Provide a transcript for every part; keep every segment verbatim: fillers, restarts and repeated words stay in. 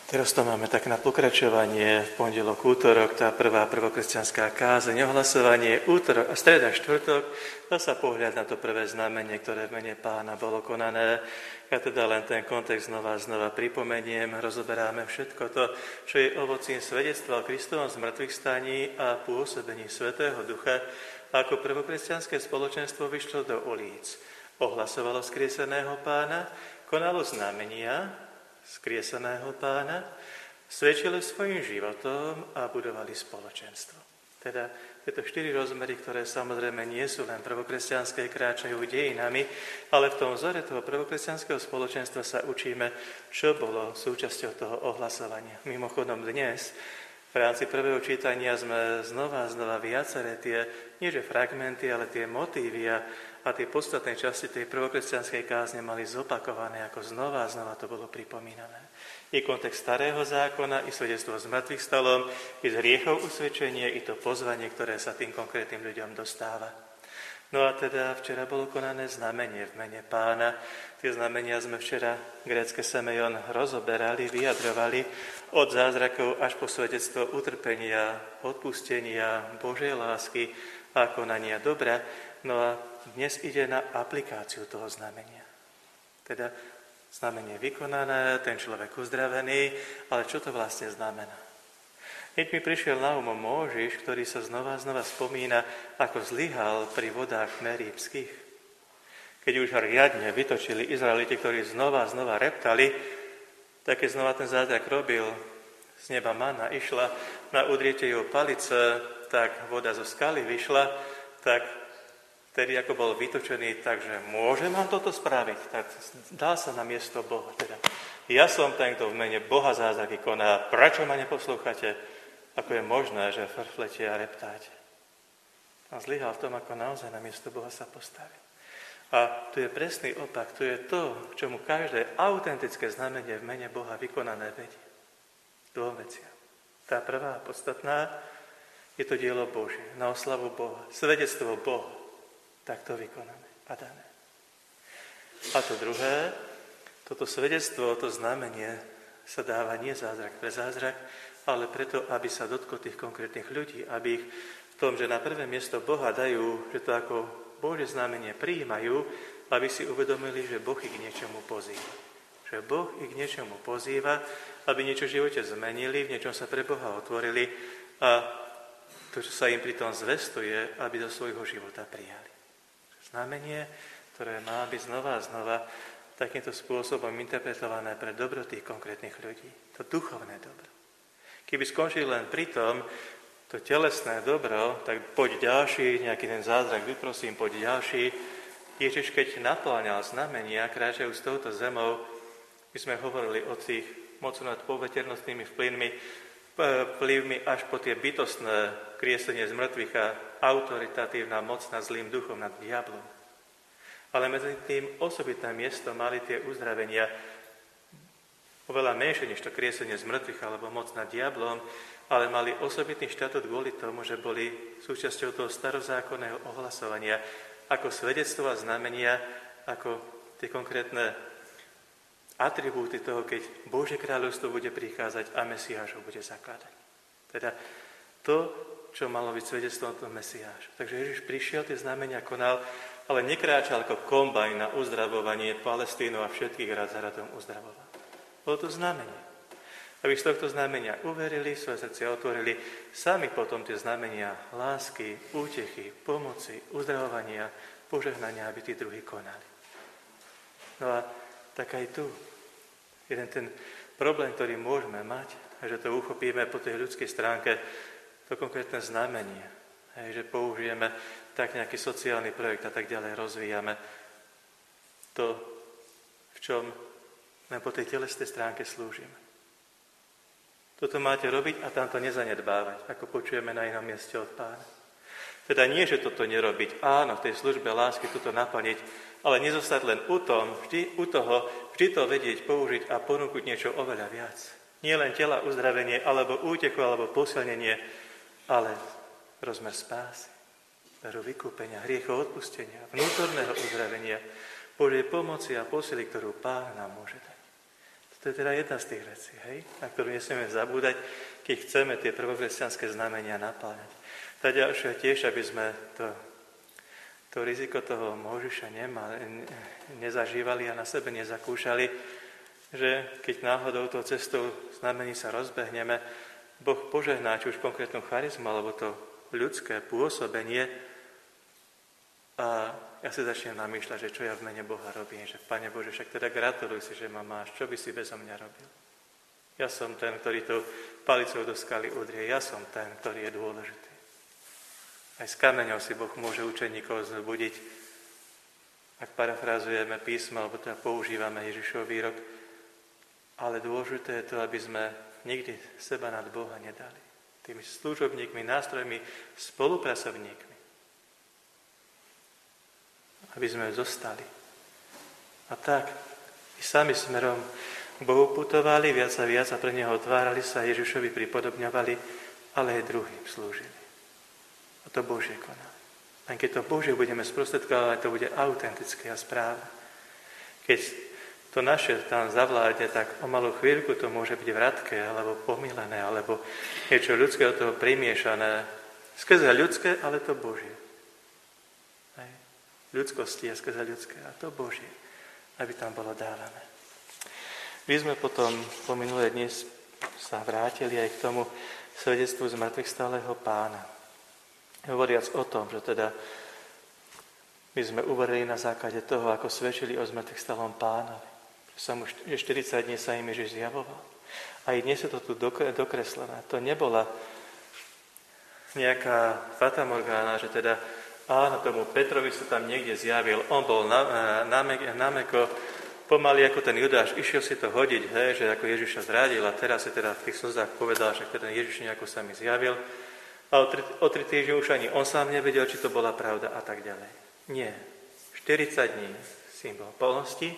Teraz to máme tak na pokračovanie, v pondelok, útorok, tá prvá prvokresťanská kázeň, ohlasovanie, útorok a streda, štvrtok, dá sa pohľad na to prvé znamenie, ktoré v mene Pána bolo konané. Ja teda len ten kontext znova a znova pripomeniem, rozoberáme všetko to, čo je ovocím svedectva o Kristovom zmrtvých staní a pôsobení Svätého Ducha, ako prvokresťanské spoločenstvo vyšlo do ulic. Ohlasovalo skrieseného Pána, konalo znamenia skrieseného Pána, svedčili svojim životom a budovali spoločenstvo. Teda tieto štyri rozmery, ktoré samozrejme nie sú len prvokresťanské, kráčajú dejinami, ale v tom vzore toho prvokresťanského spoločenstva sa učíme, čo bolo súčasťou toho ohlasovania. Mimochodom dnes v rámci prvého čítania sme znova a znova viaceré tie, nie že fragmenty, ale tie motívy a a tie podstatné časti tej prvokresťanskej kázne mali zopakované, ako znova a znova to bolo pripomínané. I kontext starého zákona, i svedectvo s mŕtvych stalom, i z hriechov usvedčenie, i to pozvanie, ktoré sa tým konkrétnym ľuďom dostáva. No a teda včera bolo konané znamenie v mene Pána. Tie znamenia sme včera, grécke semejon, rozoberali, vyjadrovali od zázrakov až po svedectvo utrpenia, odpustenia, Božej lásky a konania dobra. No a dnes ide na aplikáciu toho znamenia. Teda znamenie vykonané, ten človek uzdravený, ale čo to vlastne znamená? Hneď mi prišiel na um Móžiš, ktorý sa znova a znova spomína, ako zlyhal pri vodách Meríbskych. Keď už riadne vytočili Izraeliti, ktorí znova a znova reptali, tak keď znova ten zázrak robil, z neba mana išla, na udriete jeho palice, tak voda zo skaly vyšla, tak vtedy, ako bol vytočený, takže môže nám toto spraviť, tak dá sa na miesto Boha. Teda, ja som ten, kto v mene Boha zázraky koná, prečo ma neposlúchate? Ako je možné, že frflete a reptáte? A zlyhal v tom, ako naozaj na miesto Boha sa postaví. A tu je presný opak, tu je to, k čomu každé autentické znamenie v mene Boha vykonané vedie. Dvom veciam. Tá prvá podstatná je to dielo Božie, na oslavu Boha, svedectvo Boha. Takto vykonané a dané. A to druhé, toto svedectvo, to znamenie sa dáva nie zázrak pre zázrak, ale preto, aby sa dotklo tých konkrétnych ľudí, aby ich v tom, že na prvé miesto Boha dajú, že to ako Božie znamenie prijímajú, aby si uvedomili, že Boh ich k niečomu pozýva. Že Boh ich k niečomu pozýva, aby niečo v živote zmenili, v niečom sa pre Boha otvorili a to, čo sa im pri tom zvestuje, aby do svojho života prijali. Znamenie, ktoré má byť znova a znova takýmto spôsobom interpretované pre dobro tých konkrétnych ľudí. To duchovné dobro. Keby skončili len pri tom, to telesné dobro, tak poď ďalší, nejaký ten zázrak, vyprosím, poď ďalší. Ježiš, keď napláňal znamenia, kráčajú s touto zemou, my sme hovorili o tých mocu nad poveternostnými vplyvmi, vplyvmi až po tie bytostné kriesenie z mŕtvych a autoritatívna moc nad zlým duchom, nad diablom. Ale medzi tým osobitné miesto mali tie uzdravenia oveľa menšie než to kriesenie z mŕtvych alebo moc nad diablom, ale mali osobitný štatút kvôli tomu, že boli súčasťou toho starozákonného ohlasovania ako svedectvo a znamenia, ako tie konkrétne atribúty toho, keď Božie kráľovstvo bude prichádzať a Mesiáš ho bude zakladať. Teda to, čo malo byť svedectvom toho Mesiáša. Takže Ježiš prišiel, tie znamenia konal, ale nekráčal ako kombajn na uzdravovanie Palestínu a všetkých rad za radom uzdravoval. Bolo to znamenie. Aby z tohto znamenia uverili, svoje srdcia otvorili, sami potom tie znamenia lásky, útechy, pomoci, uzdravovania, požehnania, aby tí druhí konali. No a tak aj tu. Jeden ten problém, ktorý môžeme mať, že to uchopíme po tej ľudskej stránke, to konkrétne znamenie, hej, že použijeme tak nejaký sociálny projekt a tak ďalej rozvíjame to, v čom len po tej telesnej stránke slúžime. Toto máte robiť a tamto nezanedbávať, ako počujeme na inom mieste od Pána. Teda nie, že toto nerobiť, áno, v tej službe lásky toto naplniť, ale nezostať len u, tom, vždy, u toho, vždy to vedieť, použiť a ponúknuť niečo oveľa viac. Nie len tela uzdravenie, alebo útechu, alebo posilnenie, ale rozmer spásy, daru vykúpenia, hriechov odpustenia, vnútorného uzdravenia, Božej pomoci a posily, ktorú Pán nám môže dať. To je teda jedna z tých vecí, hej, na ktorú nesmieme zabúdať, keď chceme tie prvokresťanské znamenia napájať. Tá ďalšia tiež, aby sme to, to riziko toho Mojžiša nemali, nezažívali a na sebe nezakúšali, že keď náhodou tou cestou znamení sa rozbehneme, Boh požehná či už konkrétnu charizmu, alebo to ľudské pôsobenie a ja si začnem namýšľať, že čo ja v mene Boha robím, že Pane Bože, však teda gratuluj si, že ma máš, čo by si bezo mňa robil. Ja som ten, ktorý tou palicou do skaly udrie, ja som ten, ktorý je dôležitý. Aj s kameňou si Boh môže učeníkov zbudiť, ak parafrázujeme písmo, alebo teda používame Ježišov výrok, ale dôležité je to, aby sme nikdy seba nad Boha nedali. Tými služobníkmi, nástrojmi, spolupracovníkmi. Aby sme zostali. A tak, i sami smerom k Bohu putovali, viac a viac a pre Neho otvárali sa, Ježišovi pripodobňovali, ale aj druhým slúžili. A to Božie konali. Len keď to Božie budeme sprostredkovať, to bude autentické a správne. Keď to naše tam zavládne, tak o malú chvíľku to môže byť vratké, alebo pomílené, alebo niečo ľudské od toho primiešané. Skrze ľudské, ale to Božie. Hej. Ľudskosti a skrze ľudské, a to Božie, aby tam bolo dávané. My sme potom po minulé dnes sa vrátili aj k tomu svedectvu z mŕtvych stáleho Pána. Hovoriac o tom, že teda my sme uverili na základe toho, ako svedčili o zmrtvých stálom Pánovi. Že štyridsať dní sa im Ježiš zjavoval. A i dnes je to tu dokreslené. To nebola nejaká fatamorgána, že teda áno, tomu Petrovi sa tam niekde zjavil. On bol námeko, pomaly ako ten Judáš, išiel si to hodiť, hej, že ako Ježiša zradil a teraz si teda v tých slzách povedal, že ten Ježiš nejako sa mi zjavil. A o tri, o tri týždne už ani on sám nevedel, či to bola pravda a tak ďalej. Nie. štyridsať dní symbol plnosti,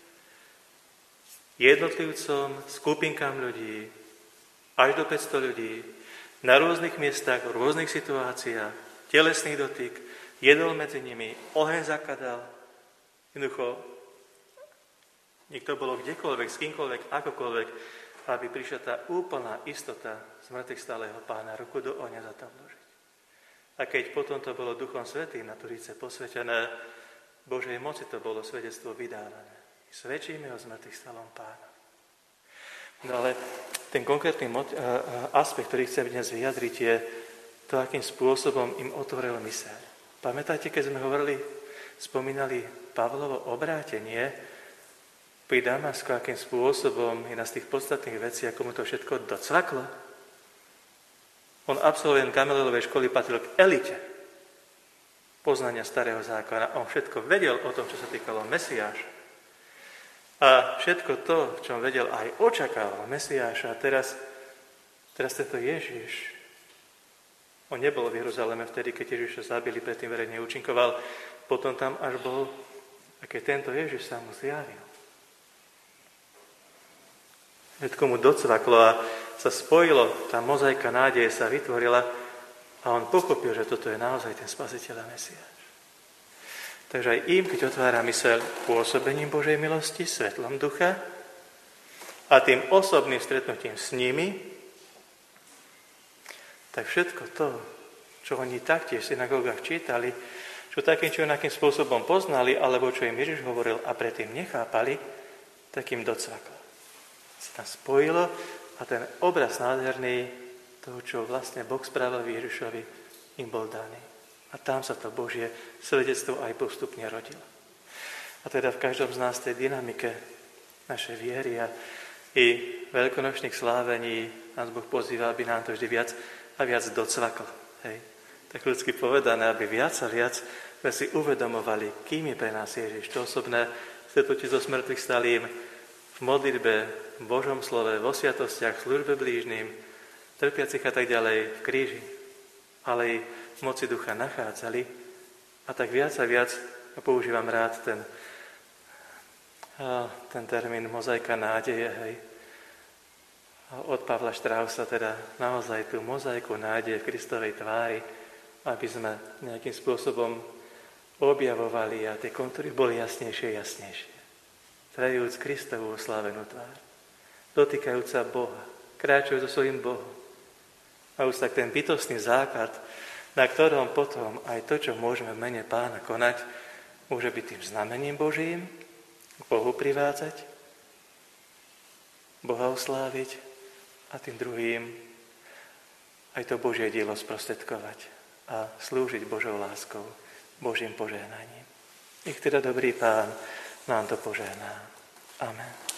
jednotlivcom, skupinkám ľudí, až do päťsto ľudí, na rôznych miestach, v rôznych situáciách, telesný dotyk, jedol medzi nimi, oheň zakadal. Jednoducho, niekto bolo kdekoľvek, s kýmkoľvek, akokoľvek, aby prišla tá úplná istota z mŕtvych stáleho Pána, ruku do ohňa za to vložiť. A keď potom to bolo Duchom Svätým na Turice posvetené, Božej moci to bolo svedectvo vydávané. Svedčíme o zmrtvých stálom Pána. No ale ten konkrétny aspekt, ktorý chcem dnes vyjadriť, je to, akým spôsobom im otvoril myseľ. Pamätáte, keď sme hovorili, spomínali Pavlovo obrátenie pri Damasku, akým spôsobom jedna z tých podstatných vecí, ako mu to všetko docvaklo? On absolvent Gamalielovej školy patril k elite poznania starého zákona. On všetko vedel o tom, čo sa týkalo Mesiáša. A všetko to, čo on vedel, aj očakával Mesiáša. A teraz, teraz tento Ježiš, on nebol v Jeruzaleme vtedy, keď Ježiša zabili, predtým verejne účinkoval, potom tam až bol, a keď tento Ježiš sa mu zjavil. Všetko mu docvaklo a sa spojilo, tá mozaika nádeje sa vytvorila a on pochopil, že toto je naozaj ten spasiteľ a Mesiáš. Takže aj im, keď otvára myseľ pôsobením Božej milosti, svetlom ducha a tým osobným stretnutím s nimi, tak všetko to, čo oni taktiež v synagógach čítali, čo takým či onakým spôsobom poznali, alebo čo im Ježiš hovoril a predtým nechápali, tak im docvaklo. Sa tam spojilo a ten obraz nádherný toho, čo vlastne Boh spravil v Ježišovi, im bol daný. A tam sa to Božie svedectvo aj postupne rodilo. A teda v každom z nás tej dynamike našej viery a i veľkonočných slávení nás Boh pozýva, aby nám to vždy viac a viac docvaklo. Hej. Tak ľudsky povedané, aby viac a viac sme si uvedomovali, kým je pre nás Ježiš. To osobné stretnutie so smrtvých stalým v modlitbe, v Božom slove, vo sviatostiach, v službe blížnym, trpiacich a tak ďalej, v kríži, ale i v moci ducha nachádzali. A tak viac a viac, a používam rád ten, ten termín mozaika nádeje, hej. Od Pavla Štrausa teda naozaj tú mozaiku nádeje v Kristovej tvári, aby sme nejakým spôsobom objavovali a tie kontúry boli jasnejšie, jasnejšie. Trajúc Kristovú oslávenú tvár. dotýkajúca Boha, kráčajú so svojím Bohom. A už tak ten bytostný základ, na ktorom potom aj to, čo môžeme v mene Pána konať, môže byť tým znamením Božím, k Bohu privádzať, Boha osláviť a tým druhým aj to Božie dielo sprostredkovať a slúžiť Božou láskou, Božím požehnaním. Nech teda dobrý Pán nám to požehná. Amen.